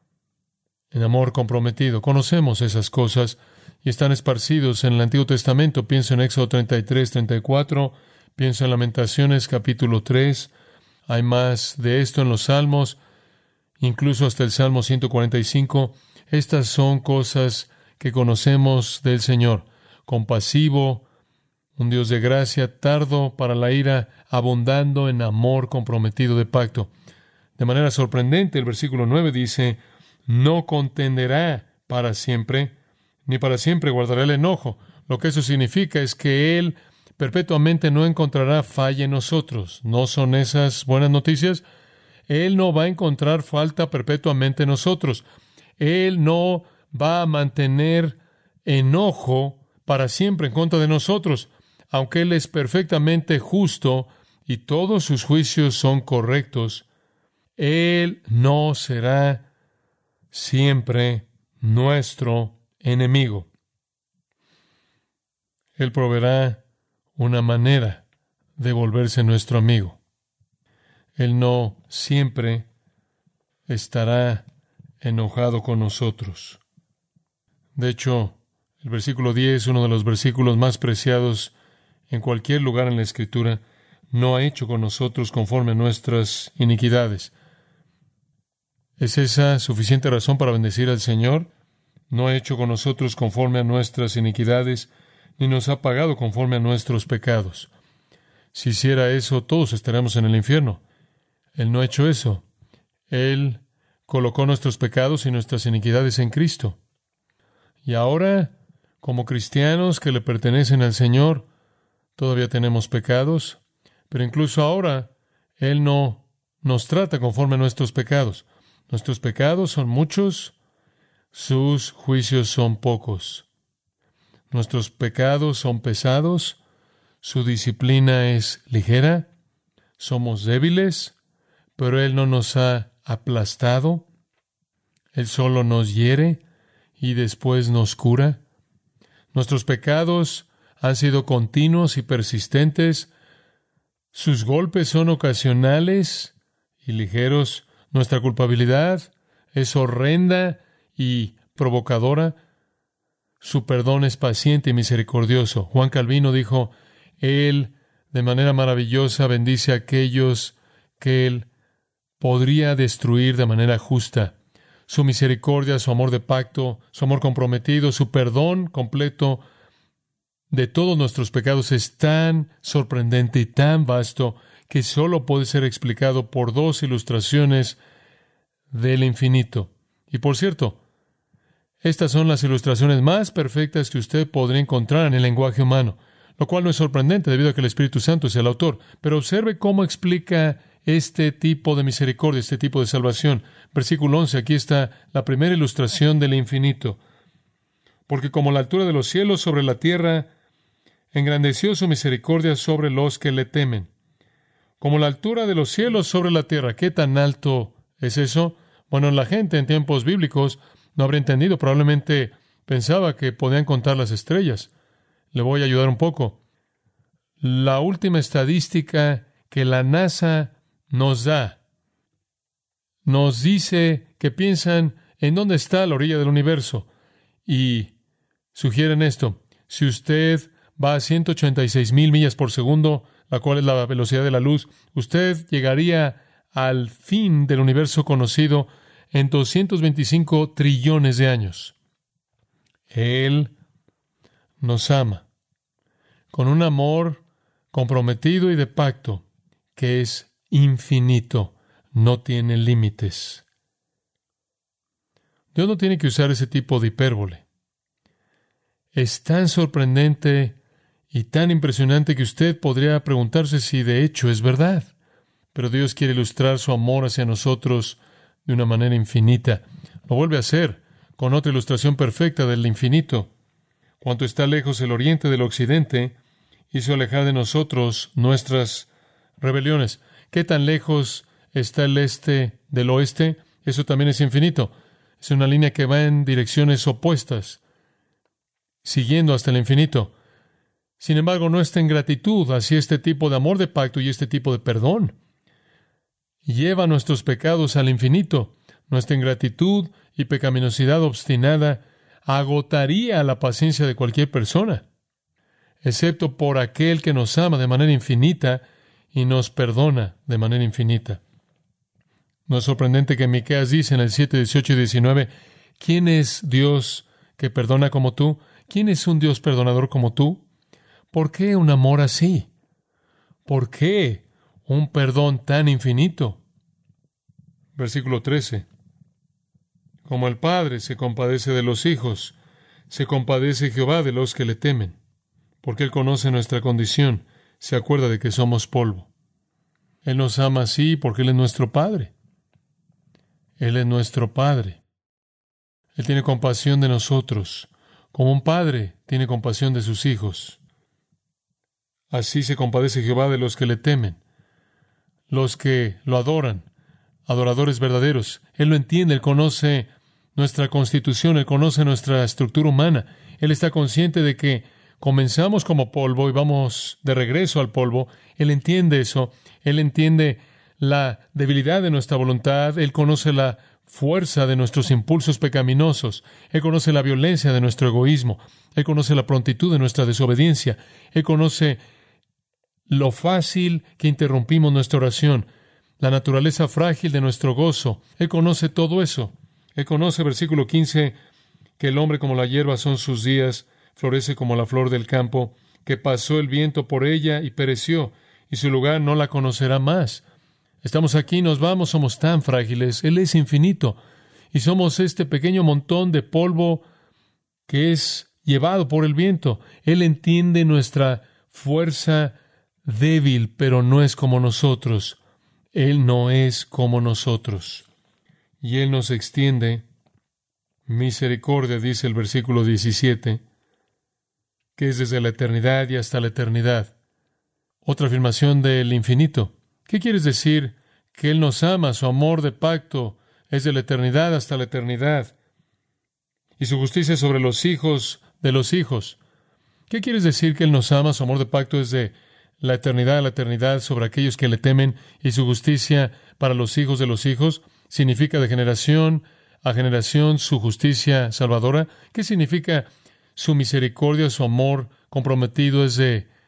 En amor comprometido. Conocemos esas cosas y están esparcidos en el Antiguo Testamento. Pienso en Éxodo 33, 34. Pienso en Lamentaciones, capítulo 3. Hay más de esto en los Salmos, incluso hasta el Salmo 145. Estas son cosas que conocemos del Señor. Compasivo, un Dios de gracia, tardo para la ira, abundando en amor comprometido de pacto. De manera sorprendente, el versículo 9 dice, no contenderá para siempre, ni para siempre guardará el enojo. Lo que eso significa es que Él perpetuamente no encontrará falla en nosotros. ¿No son esas buenas noticias? Él no va a encontrar falta perpetuamente en nosotros. Él no va a mantener enojo para siempre en contra de nosotros. Aunque Él es perfectamente justo y todos sus juicios son correctos, Él no será siempre nuestro enemigo. Él proveerá una manera de volverse nuestro amigo. Él no siempre estará enojado con nosotros. De hecho, el versículo 10, uno de los versículos más preciados en cualquier lugar en la Escritura, no ha hecho con nosotros conforme a nuestras iniquidades. ¿Es esa suficiente razón para bendecir al Señor? No ha hecho con nosotros conforme a nuestras iniquidades, ni nos ha pagado conforme a nuestros pecados. Si hiciera eso, todos estaremos en el infierno. Él no ha hecho eso. Él colocó nuestros pecados y nuestras iniquidades en Cristo. Y ahora, como cristianos que le pertenecen al Señor, todavía tenemos pecados, pero incluso ahora Él no nos trata conforme a nuestros pecados. Nuestros pecados son muchos, sus juicios son pocos. Nuestros pecados son pesados, su disciplina es ligera, somos débiles, pero Él no nos ha aplastado. Él solo nos hiere y después nos cura. Nuestros pecados han sido continuos y persistentes. Sus golpes son ocasionales y ligeros. Nuestra culpabilidad es horrenda y provocadora. Su perdón es paciente y misericordioso. Juan Calvino dijo, Él, de manera maravillosa, bendice a aquellos que Él podría destruir de manera justa. Su misericordia, su amor de pacto, su amor comprometido, su perdón completo de todos nuestros pecados es tan sorprendente y tan vasto que solo puede ser explicado por dos ilustraciones del infinito. Y por cierto, estas son las ilustraciones más perfectas que usted podría encontrar en el lenguaje humano, lo cual no es sorprendente debido a que el Espíritu Santo es el autor. Pero observe cómo explica este tipo de misericordia, este tipo de salvación. Versículo 11, aquí está la primera ilustración del infinito. Porque como la altura de los cielos sobre la tierra, engrandeció su misericordia sobre los que le temen. Como la altura de los cielos sobre la tierra. ¿Qué tan alto es eso? Bueno, la gente en tiempos bíblicos no habría entendido. Probablemente pensaba que podían contar las estrellas. Le voy a ayudar un poco. La última estadística que la NASA nos da nos dice que piensan en dónde está la orilla del universo y sugieren esto. Si usted va a 186,000 millas por segundo, la cual es la velocidad de la luz, usted llegaría al fin del universo conocido en 225 trillones de años. Él nos ama con un amor comprometido y de pacto que es infinito, no tiene límites. Dios no tiene que usar ese tipo de hipérbole. Es tan sorprendente y tan impresionante que usted podría preguntarse si de hecho es verdad. Pero Dios quiere ilustrar su amor hacia nosotros de una manera infinita. Lo vuelve a hacer con otra ilustración perfecta del infinito. Cuanto está lejos el oriente del occidente, hizo alejar de nosotros nuestras rebeliones. ¿Qué tan lejos está el este del oeste? Eso también es infinito. Es una línea que va en direcciones opuestas, siguiendo hasta el infinito. Sin embargo, nuestra ingratitud hacia este tipo de amor de pacto y este tipo de perdón lleva nuestros pecados al infinito. Nuestra ingratitud y pecaminosidad obstinada agotaría la paciencia de cualquier persona, excepto por aquel que nos ama de manera infinita y nos perdona de manera infinita. No es sorprendente que Miqueas dice en el 7, 18 y 19, ¿quién es Dios que perdona como tú? ¿Quién es un Dios perdonador como tú? ¿Por qué un amor así? ¿Por qué un perdón tan infinito? Versículo 13. Como el Padre se compadece de los hijos, se compadece Jehová de los que le temen, porque Él conoce nuestra condición, se acuerda de que somos polvo. Él nos ama así porque Él es nuestro Padre. Él es nuestro Padre. Él tiene compasión de nosotros, como un padre tiene compasión de sus hijos. Así se compadece Jehová de los que le temen, los que lo adoran, adoradores verdaderos. Él lo entiende, Él conoce nuestra constitución, Él conoce nuestra estructura humana. Él está consciente de que comenzamos como polvo y vamos de regreso al polvo. Él entiende eso. Él entiende la debilidad de nuestra voluntad. Él conoce la fuerza de nuestros impulsos pecaminosos. Él conoce la violencia de nuestro egoísmo. Él conoce la prontitud de nuestra desobediencia. Él conoce lo fácil que interrumpimos nuestra oración, la naturaleza frágil de nuestro gozo. Él conoce todo eso. Él conoce, versículo 15, que el hombre como la hierba son sus días, florece como la flor del campo, que pasó el viento por ella y pereció, y su lugar no la conocerá más. Estamos aquí, nos vamos, somos tan frágiles. Él es infinito, y somos este pequeño montón de polvo que es llevado por el viento. Él entiende nuestra fuerza débil, pero no es como nosotros. Él no es como nosotros. Y Él nos extiende misericordia, dice el versículo 17, que es desde la eternidad y hasta la eternidad. Otra afirmación del infinito. ¿Qué quieres decir? Que Él nos ama, su amor de pacto es de la eternidad hasta la eternidad. Y su justicia sobre los hijos de los hijos. ¿Qué quieres decir que Él nos ama, su amor de pacto es de la eternidad a la eternidad sobre aquellos que le temen y su justicia para los hijos de los hijos? ¿Significa de generación a generación su justicia salvadora? ¿Qué significa su misericordia, su amor comprometido es de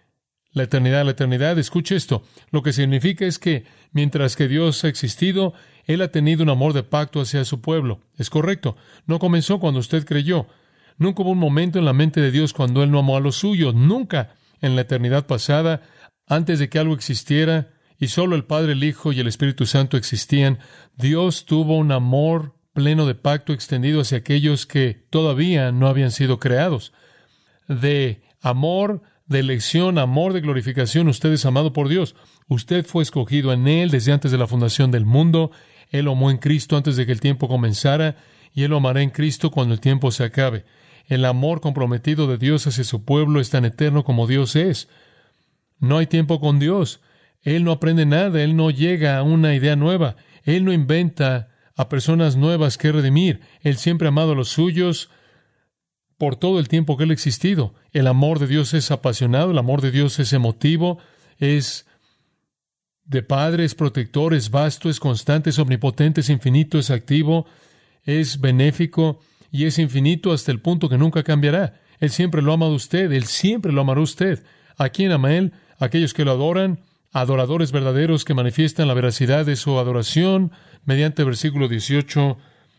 la eternidad. Escuche esto. Lo que significa es que mientras que Dios ha existido, Él ha tenido un amor de pacto hacia su pueblo. Es correcto. No comenzó cuando usted creyó. Nunca hubo un momento en la mente de Dios cuando Él no amó a los suyos. Nunca en la eternidad pasada, antes de que algo existiera, y solo el Padre, el Hijo y el Espíritu Santo existían, Dios tuvo un amor pleno de pacto extendido hacia aquellos que todavía no habían sido creados. De amor, de elección, amor de glorificación, usted es amado por Dios. Usted fue escogido en Él desde antes de la fundación del mundo. Él lo amó en Cristo antes de que el tiempo comenzara, y Él lo amará en Cristo cuando el tiempo se acabe. El amor comprometido de Dios hacia su pueblo es tan eterno como Dios es. No hay tiempo con Dios. Él no aprende nada, Él no llega a una idea nueva, Él no inventa a personas nuevas que redimir. Él siempre ha amado a los suyos por todo el tiempo que Él ha existido. El amor de Dios es apasionado, el amor de Dios es emotivo, es de Padre, es protector, es vasto, es constante, es omnipotente, es infinito, es activo, es benéfico y es infinito hasta el punto que nunca cambiará. Él siempre lo ha amado a usted, Él siempre lo amará a usted. ¿A quién ama Él? Aquellos que lo adoran, adoradores verdaderos que manifiestan la veracidad de su adoración mediante versículo 18,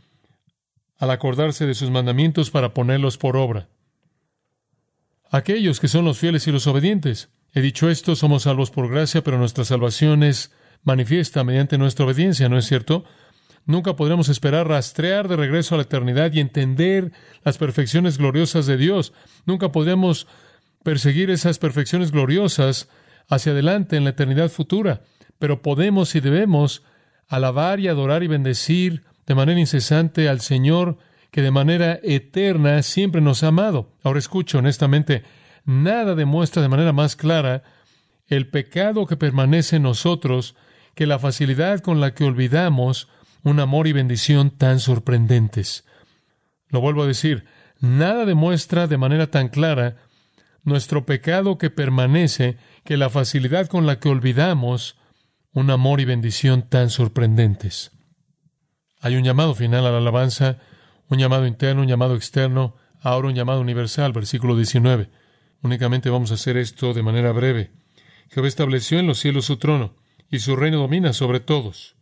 al acordarse de sus mandamientos para ponerlos por obra. Aquellos que son los fieles y los obedientes. He dicho esto, somos salvos por gracia, pero nuestra salvación es manifiesta mediante nuestra obediencia, ¿no es cierto? Nunca podremos esperar rastrear de regreso a la eternidad y entender las perfecciones gloriosas de Dios. Nunca podremos perseguir esas perfecciones gloriosas hacia adelante en la eternidad futura, pero podemos y debemos alabar y adorar y bendecir de manera incesante al Señor, que de manera eterna siempre nos ha amado. Ahora escucho, honestamente, nada demuestra de manera más clara el pecado que permanece en nosotros que la facilidad con la que olvidamos un amor y bendición tan sorprendentes. Lo vuelvo a decir, nada demuestra de manera tan clara nuestro pecado que permanece que la facilidad con la que olvidamos un amor y bendición tan sorprendentes. Hay un llamado final a la alabanza, un llamado interno, un llamado externo, ahora un llamado universal, versículo 19. Únicamente vamos a hacer esto de manera breve. Jehová estableció en los cielos su trono, y su reino domina sobre todos.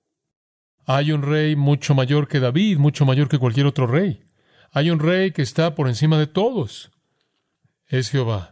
Hay un rey mucho mayor que David, mucho mayor que cualquier otro rey. Hay un rey que está por encima de todos. Es Jehová.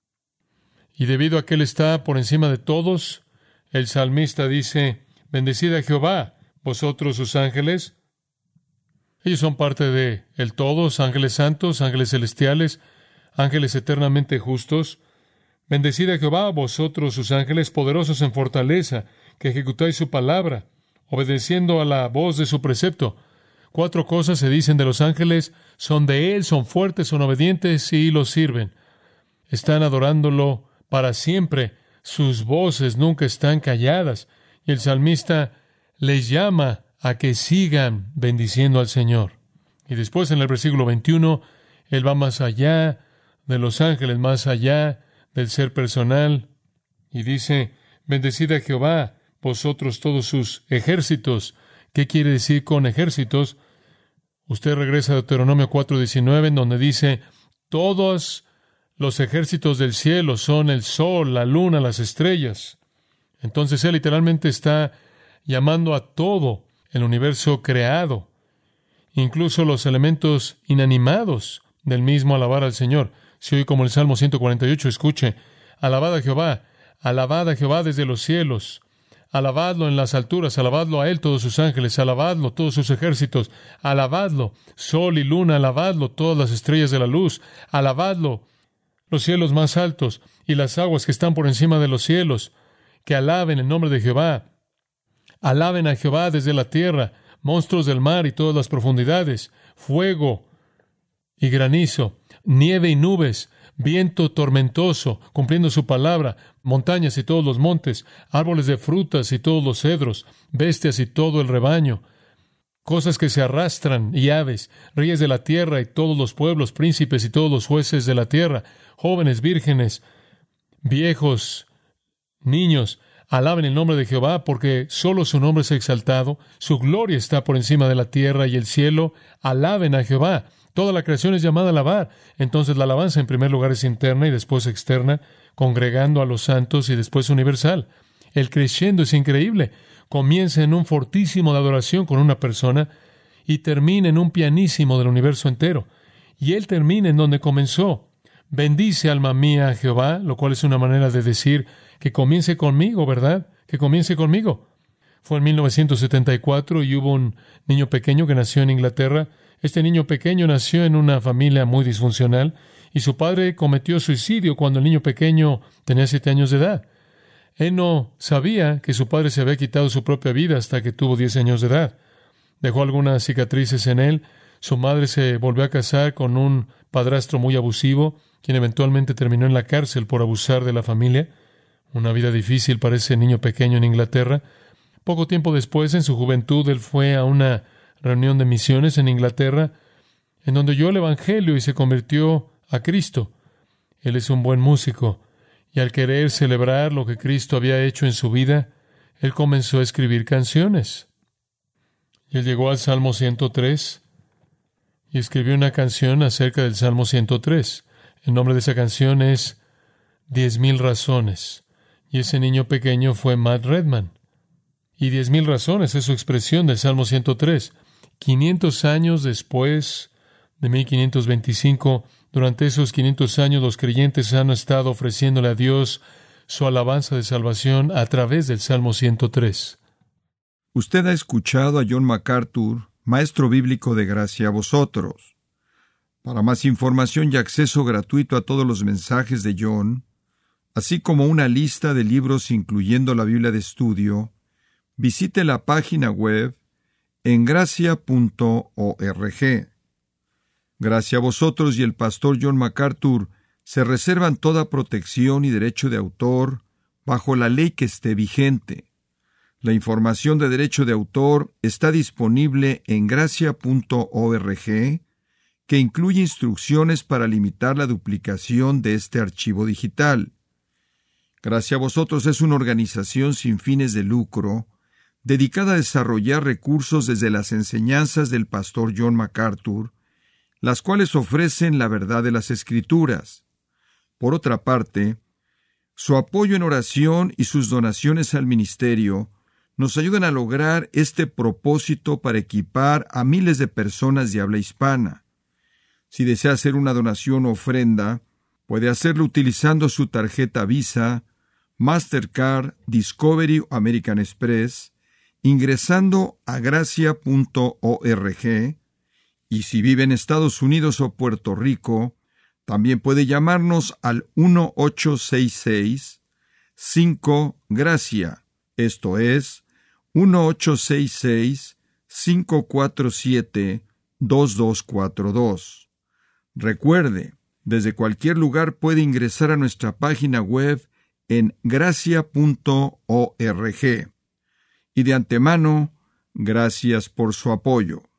Y debido a que Él está por encima de todos, el salmista dice, bendecid a Jehová, vosotros sus ángeles. Ellos son parte de el todos, ángeles santos, ángeles celestiales, ángeles eternamente justos. Bendecid a Jehová, vosotros sus ángeles, poderosos en fortaleza, que ejecutáis su palabra, obedeciendo a la voz de su precepto. 4 cosas se dicen de los ángeles, son de Él, son fuertes, son obedientes y los sirven. Están adorándolo para siempre. Sus voces nunca están calladas. Y el salmista les llama a que sigan bendiciendo al Señor. Y después en el versículo 21, Él va más allá de los ángeles, más allá del ser personal. Y dice, bendecid a Jehová, vosotros todos sus ejércitos. ¿Qué quiere decir con ejércitos? Usted regresa a Deuteronomio 4:19, en donde dice, todos los ejércitos del cielo son el sol, la luna, las estrellas. Entonces Él literalmente está llamando a todo el universo creado, incluso los elementos inanimados del mismo alabar al Señor. Se oye como el Salmo 148, escuche, alabad a Jehová desde los cielos, alabadlo en las alturas, alabadlo a Él todos sus ángeles, alabadlo todos sus ejércitos, alabadlo, sol y luna, alabadlo todas las estrellas de la luz, alabadlo los cielos más altos y las aguas que están por encima de los cielos, que alaben el nombre de Jehová. Alaben a Jehová desde la tierra, monstruos del mar y todas las profundidades, fuego y granizo, nieve y nubes, viento tormentoso, cumpliendo su palabra, montañas y todos los montes, árboles de frutas y todos los cedros, bestias y todo el rebaño, cosas que se arrastran y aves, reyes de la tierra y todos los pueblos, príncipes y todos los jueces de la tierra, jóvenes, vírgenes, viejos, niños, alaben el nombre de Jehová, porque solo su nombre es exaltado, su gloria está por encima de la tierra y el cielo, alaben a Jehová. Toda la creación es llamada a alabar. Entonces la alabanza en primer lugar es interna y después externa. congregando a los santos y después universal. El crescendo es increíble. Comienza en un fortísimo de adoración con una persona y termina en un pianísimo del universo entero. Y él termina en donde comenzó. Bendice, alma mía, a Jehová, lo cual es una manera de decir que comience conmigo, ¿verdad? Que comience conmigo. Fue en 1974 y hubo un niño pequeño que nació en Inglaterra. Este niño pequeño nació en una familia muy disfuncional y su padre cometió suicidio cuando el niño pequeño tenía 7 años de edad. Él no sabía que su padre se había quitado su propia vida hasta que tuvo 10 años de edad. Dejó algunas cicatrices en él. Su madre se volvió a casar con un padrastro muy abusivo, quien eventualmente terminó en la cárcel por abusar de la familia. Una vida difícil para ese niño pequeño en Inglaterra. Poco tiempo después, en su juventud, él fue a una reunión de misiones en Inglaterra, en donde oyó el Evangelio y se convirtió a Cristo. Él es un buen músico, y al querer celebrar lo que Cristo había hecho en su vida, él comenzó a escribir canciones. Y él llegó al Salmo 103 y escribió una canción acerca del Salmo 103. El nombre de esa canción es 10,000 razones. Y ese niño pequeño fue Matt Redman. Y 10,000 razones es su expresión del Salmo 103. 500 años después de 1525, durante esos 500 años los creyentes han estado ofreciéndole a Dios su alabanza de salvación a través del Salmo 103. Usted ha escuchado a John MacArthur, maestro bíblico de Gracia a Vosotros. Para más información y acceso gratuito a todos los mensajes de John, así como una lista de libros incluyendo la Biblia de estudio, visite la página web en gracia.org. Gracia a Vosotros y el pastor John MacArthur se reservan toda protección y derecho de autor bajo la ley que esté vigente. La información de derecho de autor está disponible en gracia.org, que incluye instrucciones para limitar la duplicación de este archivo digital. Gracia a Vosotros es una organización sin fines de lucro, dedicada a desarrollar recursos desde las enseñanzas del pastor John MacArthur, las cuales ofrecen la verdad de las Escrituras. Por otra parte, su apoyo en oración y sus donaciones al ministerio nos ayudan a lograr este propósito para equipar a miles de personas de habla hispana. Si desea hacer una donación o ofrenda, puede hacerlo utilizando su tarjeta Visa, Mastercard, Discovery o American Express, ingresando a gracia.org, y si vive en Estados Unidos o Puerto Rico, también puede llamarnos al 1-866-5-GRACIA, esto es, 1-866-547-2242. Recuerde, desde cualquier lugar puede ingresar a nuestra página web en gracia.org. Y de antemano, gracias por su apoyo.